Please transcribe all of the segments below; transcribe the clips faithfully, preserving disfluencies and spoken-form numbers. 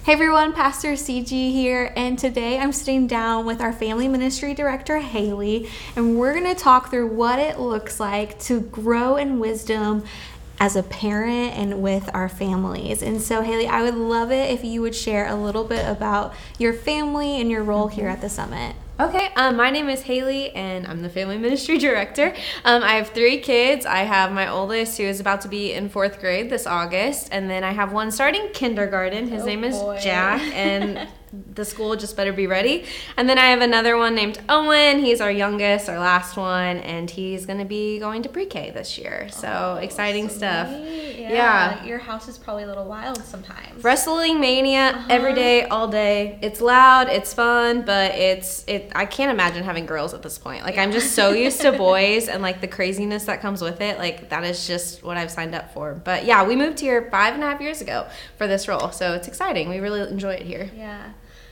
Hey everyone, Pastor C G here, and today I'm sitting down with our family ministry director, Haley, and we're going to talk through what it looks like to grow in wisdom as a parent and with our families. And so, Haley, I would love it if you would share a little bit about your family and your role here at the Summit. Okay, um, my name is Haley, and I'm the family ministry director. Um, I have three kids. I have my oldest, who is about to be in fourth grade this August, and then I have one starting kindergarten. His oh name is boy. Jack, and the school just better be ready. And then I have another one named Owen. He's our youngest, our last one, and he's going to be going to pre-K this year. So oh, exciting sweet. stuff. Yeah. yeah. Your house is probably a little wild sometimes. Wrestling mania uh-huh. every day, all day. It's loud, it's fun, but it's it. I can't imagine having girls at this point. Like yeah. I'm just so used to boys and like the craziness that comes with it. Like that is just what I've signed up for. But yeah, we moved here five and a half years ago for this role, so it's exciting. We really enjoy it here. Yeah.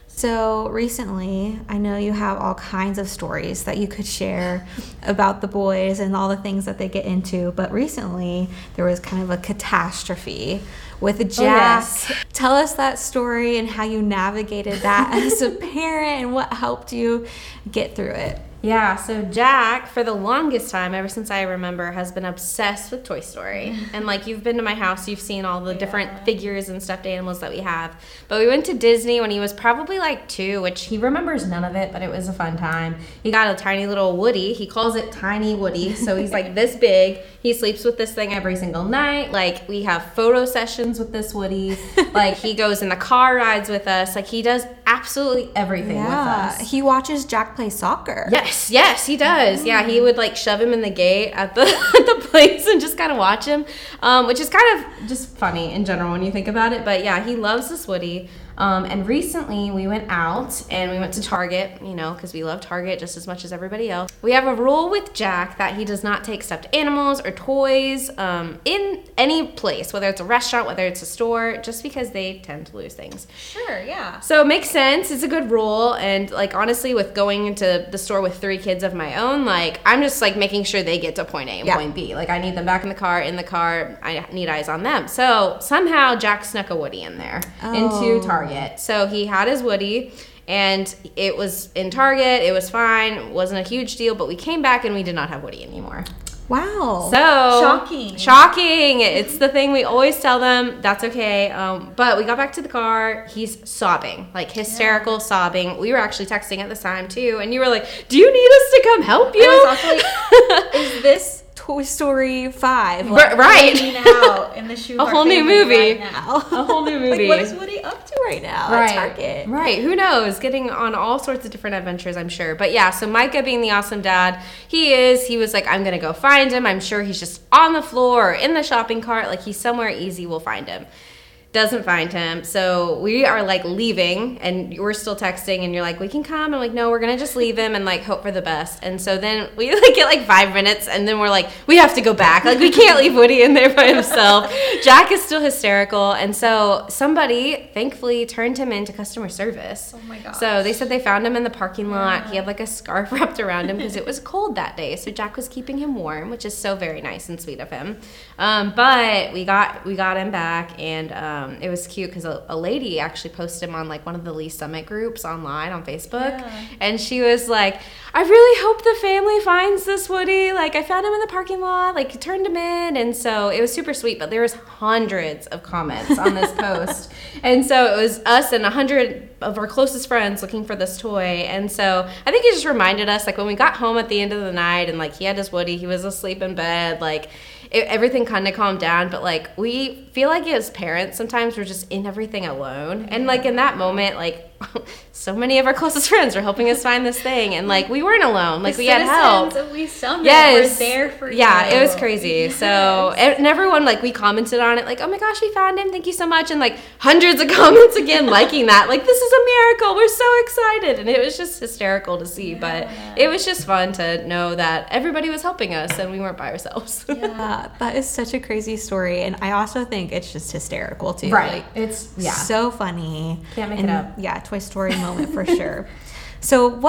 So recently, I know you have all kinds of stories that you could share about the boys and all the things that they get into. But recently, there was kind of a catastrophe with Jack. Oh, yes. Tell us that story and how you navigated that as a parent and what helped you get through it. Yeah, so Jack, for the longest time, ever since I remember, has been obsessed with Toy Story. And like you've been to my house, you've seen all the yeah. different figures and stuffed animals that we have. But we went to Disney when he was probably like two, which he remembers none of it, but it was a fun time. He got a tiny little Woody. He calls it Tiny Woody. So he's like this big. He sleeps with this thing every single night. Like we have photo sessions with this Woody. Like he goes in the car rides with us. Like he does absolutely everything yeah. with us. He watches Jack play soccer. Yes. Yes, he does. Yeah, he would like shove him in the gate at the at the place and just kind of watch him, um, which is kind of just funny in general when you think about it. But yeah, he loves this Woody. Um, and recently we went out and we went to Target, you know, because we love Target just as much as everybody else. We have a rule with Jack that he does not take stuffed animals or toys um, in any place, whether it's a restaurant, whether it's a store, just because they tend to lose things. Sure, yeah. So it makes sense. It's a good rule. And like, honestly, with going into the store with three kids of my own, like I'm just like making sure they get to point A and yeah. point B. Like I need them back in the car, in the car. I need eyes on them. So somehow Jack snuck a Woody in there oh. into Target. So he had his Woody, and it was in Target. It was fine. It wasn't a huge deal, but we came back and we did not have Woody anymore. Wow. So shocking. Shocking. It's the thing we always tell them. That's okay. Um, but we got back to the car. He's sobbing, like hysterical yeah. sobbing. We were actually texting at the time too, and you were like, "Do you need us to come help you?" I was also like, "Is this Toy Story five, like, right out in the shoe a whole new movie right now. a whole new movie like, what is Woody up to right now right. at Target? Right, who knows, getting on all sorts of different adventures, I'm sure. But yeah, so Micah, being the awesome dad he is, he was like, I'm gonna go find him. I'm sure he's just on the floor or in the shopping cart, like he's somewhere easy. We'll find him. Doesn't find him. So we are like leaving and we're still texting and you're like, we can come. I'm like, no, we're gonna just leave him and like hope for the best. And so then we like get like five minutes and then we're like, we have to go back. Like we can't leave Woody in there by himself. Jack is still hysterical. And so somebody thankfully turned him into customer service. Oh my gosh. So they said they found him in the parking lot. Yeah. He had like a scarf wrapped around him because it was cold that day. So Jack was keeping him warm, which is so very nice and sweet of him. Um, but we got we got him back and um, it was cute because a, a lady actually posted him on like one of the Lee Summit groups online on Facebook. Yeah. And she was like, I really hope the family finds this Woody. Like I found him in the parking lot, like turned him in. And so it was super sweet, but there was hundreds of comments on this post. And so it was us and a hundred of our closest friends looking for this toy. And so I think it just reminded us, like when we got home at the end of the night and like he had his Woody, he was asleep in bed, like It, everything kind of calmed down, but like we feel like as parents sometimes we're just in everything alone, and like in that moment, like so many of our closest friends were helping us find this thing, and like we weren't alone, like the we had help. Of Lee Summit yes, were there for you. Yeah, it was crazy. Yes. So and everyone like we commented on it, like, oh my gosh, we found him, thank you so much, and like hundreds of comments again liking that, like this is a miracle, we're so excited, and it was just hysterical to see. Yeah. But it was just fun to know that everybody was helping us and we weren't by ourselves. Yeah, that is such a crazy story, and I also think it's just hysterical too. Right, like, it's yeah, so funny. Can't make and, it up. Yeah, Toy Story moment for sure. So what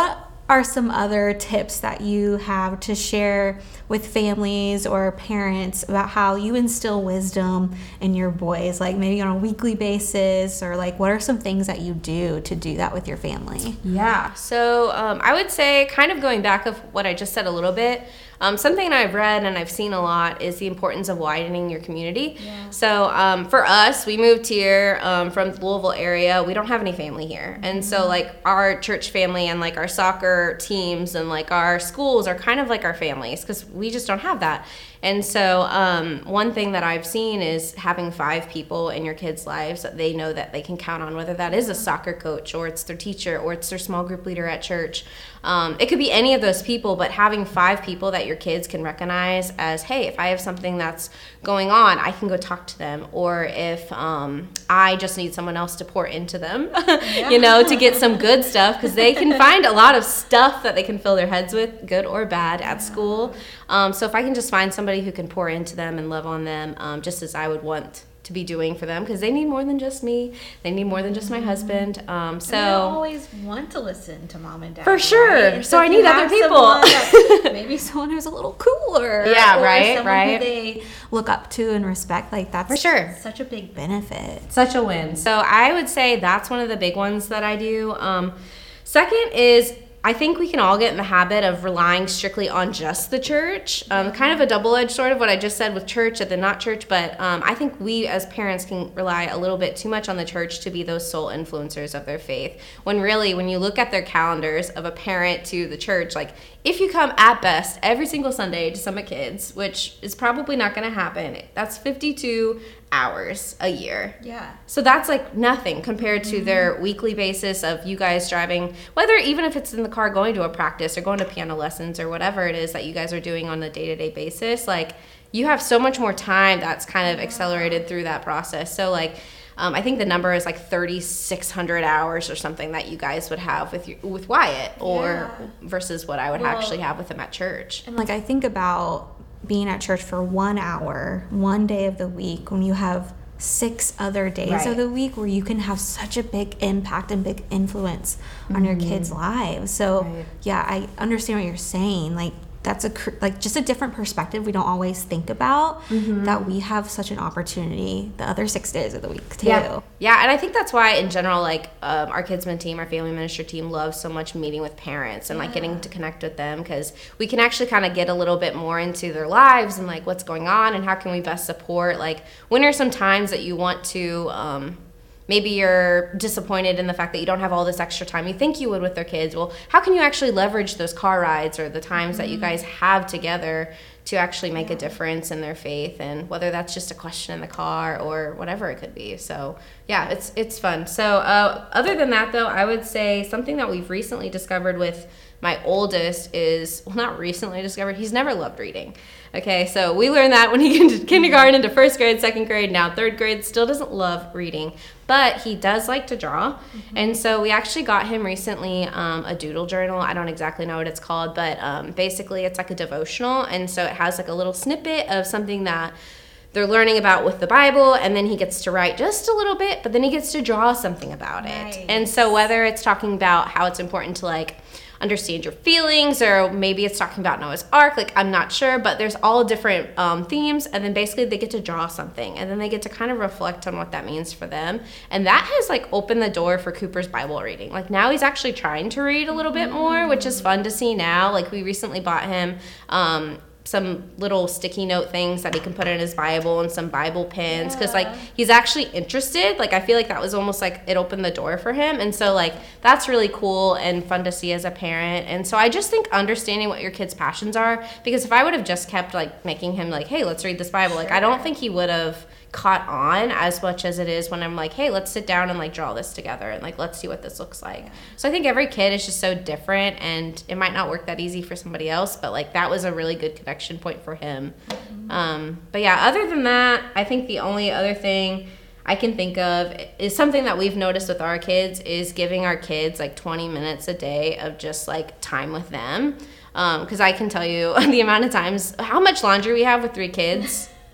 are some other tips that you have to share with families or parents about how you instill wisdom in your boys, like maybe on a weekly basis, or like what are some things that you do to do that with your family? Yeah, so um, I would say, kind of going back of what I just said a little bit, Um, something I've read and I've seen a lot is the importance of widening your community. Yeah. So um, for us, we moved here um, from the Louisville area. We don't have any family here. Mm-hmm. And so like our church family and like our soccer teams and like our schools are kind of like our families because we just don't have that. And so um, one thing that I've seen is having five people in your kids' lives that they know that they can count on, whether that is a soccer coach or it's their teacher or it's their small group leader at church. Um, it could be any of those people, but having five people that your kids can recognize as, hey, if I have something that's going on, I can go talk to them. Or if um, I just need someone else to pour into them, yeah. you know, to get some good stuff, because they can find a lot of stuff that they can fill their heads with, good or bad, at school. Um, so if I can just find somebody who can pour into them and love on them, um, just as I would want to be doing for them, because they need more than just me. They need more than just my husband. Um, so and they don't always want to listen to mom and dad. For sure. Right? So I need other people. Maybe someone who's a little cooler. Yeah, or right, someone right. who they look up to and respect. Like that's for sure such a big benefit. Such a win. So I would say that's one of the big ones that I do. Um, second is, I think we can all get in the habit of relying strictly on just the church. Um, kind of a double-edged sword of what I just said with church and then not church, but um, I think we as parents can rely a little bit too much on the church to be those sole influencers of their faith. When really, when you look at their calendars of a parent to the church, like if you come at best every single Sunday to Summit Kids, which is probably not going to happen, that's fifty-two hours a year. Yeah. So that's like nothing compared to mm-hmm. their weekly basis of you guys driving, whether even if it's in the car going to a practice or going to piano lessons or whatever it is that you guys are doing on a day-to-day basis. Like you have so much more time that's kind of accelerated through that process. So like um, I think the number is like thirty-six hundred hours or something that you guys would have with your, with Wyatt or yeah. versus what I would well, actually have with him at church. And like I think about being at church for one hour, one day of the week, when you have six other days right. of the week where you can have such a big impact and big influence mm-hmm. on your kids' lives. So right. yeah, I understand what you're saying. Like that's a like just a different perspective we don't always think about, mm-hmm. that we have such an opportunity the other six days of the week too. Yeah, yeah, and I think that's why in general, like um, our Kidsman team, our family ministry team loves so much meeting with parents and yeah. like getting to connect with them, because we can actually kind of get a little bit more into their lives and like what's going on and how can we best support. Like when are some times that you want to um, maybe you're disappointed in the fact that you don't have all this extra time you think you would with their kids. Well, how can you actually leverage those car rides or the times mm-hmm. that you guys have together to actually make yeah. a difference in their faith, and whether that's just a question in the car or whatever it could be. So yeah, it's it's fun. So uh, other than that though, I would say something that we've recently discovered with my oldest is, well, not recently discovered, he's never loved reading. Okay, so we learned that when he got into kindergarten, into first grade, second grade, now third grade, still doesn't love reading, but he does like to draw. Mm-hmm. And so we actually got him recently um, a doodle journal. I don't exactly know what it's called, but um, basically it's like a devotional. And so it has like a little snippet of something that they're learning about with the Bible, and then he gets to write just a little bit, but then he gets to draw something about nice. it. And so whether it's talking about how it's important to like understand your feelings, or maybe it's talking about Noah's Ark, like I'm not sure, but there's all different um, themes, and then basically they get to draw something, and then they get to kind of reflect on what that means for them. And that has like opened the door for Cooper's Bible reading. Like now he's actually trying to read a little bit more, which is fun to see now. Like we recently bought him um some little sticky note things that he can put in his Bible and some Bible pins, because yeah. like he's actually interested. Like I feel like that was almost like it opened the door for him, and so like that's really cool and fun to see as a parent. And so I just think understanding what your kids' passions are, because if I would have just kept like making him like, hey, let's read this Bible, like I don't think he would have caught on as much as it is when I'm like, hey, let's sit down and like draw this together and like let's see what this looks like. So I think every kid is just so different, and it might not work that easy for somebody else, but like that was a really good connection point for him. Mm-hmm. Um, but yeah, other than that, I think the only other thing I can think of is something that we've noticed with our kids is giving our kids like twenty minutes a day of just like time with them. Um, 'cause I can tell you the amount of times, how much laundry we have with three kids.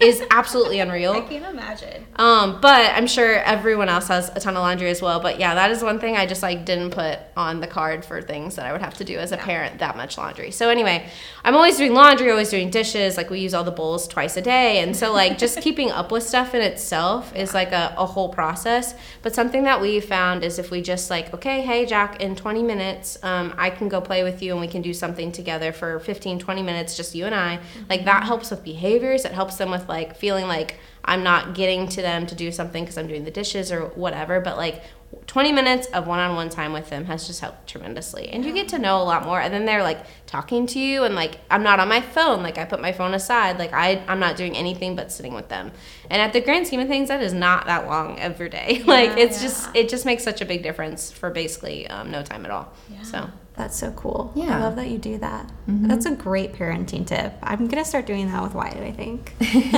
is absolutely unreal. I can't imagine. Um, but I'm sure everyone else has a ton of laundry as well. But yeah, that is one thing I just like didn't put on the card for things that I would have to do as a Yeah. parent, that much laundry. So anyway, I'm always doing laundry, always doing dishes. Like we use all the bowls twice a day. And so like just keeping up with stuff in itself is like a, a whole process. But something that we found is if we just like, okay, hey Jack, in twenty minutes, um, I can go play with you and we can do something together for fifteen, twenty minutes, just you and I. Mm-hmm. Like that helps with behaviors. It helps them with like feeling like I'm not getting to them to do something because I'm doing the dishes or whatever. But like twenty minutes of one-on-one time with them has just helped tremendously. And you get to know a lot more. And then they're like talking to you and like I'm not on my phone. Like I put my phone aside. Like I, I'm not doing anything but sitting with them. And at the grand scheme of things, that is not that long every day. Yeah, like it's yeah. just, it just makes such a big difference for basically um, no time at all. Yeah. So. That's so cool. Yeah. I love that you do that. Mm-hmm. That's a great parenting tip. I'm going to start doing that with Wyatt, I think.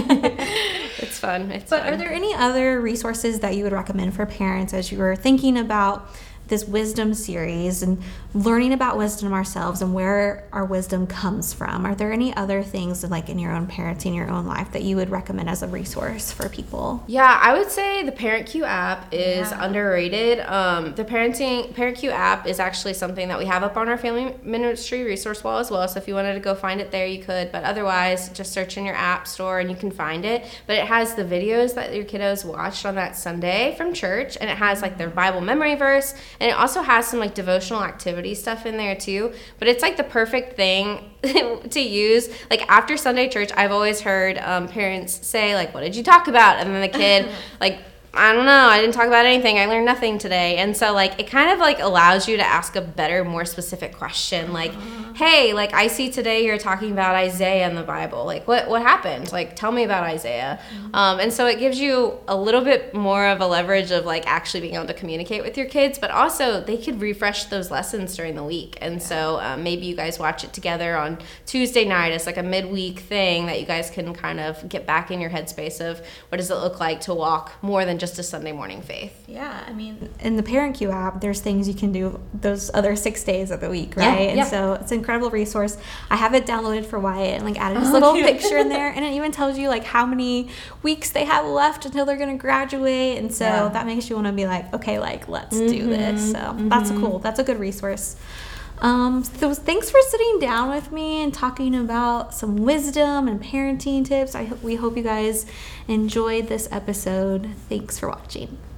It's fun. It's But fun. are there any other resources that you would recommend for parents as you were thinking about this wisdom series and learning about wisdom ourselves and where our wisdom comes from? Are there any other things like in your own parenting, your own life that you would recommend as a resource for people? Yeah, I would say the ParentQ app is Yeah. underrated. Um, the parenting ParentQ app is actually something that we have up on our family ministry resource wall as well. So if you wanted to go find it there, you could. But otherwise, just search in your app store and you can find it. But it has the videos that your kiddos watched on that Sunday from church, and it has like their Bible memory verse. And it also has some like devotional activity stuff in there too. But it's like the perfect thing to use. Like after Sunday church, I've always heard um, parents say like, what did you talk about? And then the kid like, I don't know, I didn't talk about anything. I learned nothing today. And so like it kind of like allows you to ask a better, more specific question. Like, hey, like I see today you're talking about Isaiah in the Bible. Like what, what happened? Like tell me about Isaiah. Um, and so it gives you a little bit more of a leverage of like actually being able to communicate with your kids, but also they could refresh those lessons during the week. And so um, maybe you guys watch it together on Tuesday night as like a midweek thing that you guys can kind of get back in your headspace of what does it look like to walk more than just a Sunday morning faith. Yeah, I mean, In the ParentQ app, there's things you can do those other six days of the week, Yeah, right? And yeah. so it's an incredible resource. I have it downloaded for Wyatt and like added his Oh, little cute. picture in there, and it even tells you like how many weeks they have left until they're gonna graduate, and so Yeah. that makes you want to be like, okay, like let's do Mm-hmm, this. So that's cool. That's a good resource. Um, so thanks for sitting down with me and talking about some wisdom and parenting tips. I hope we hope you guys enjoyed this episode. Thanks for watching.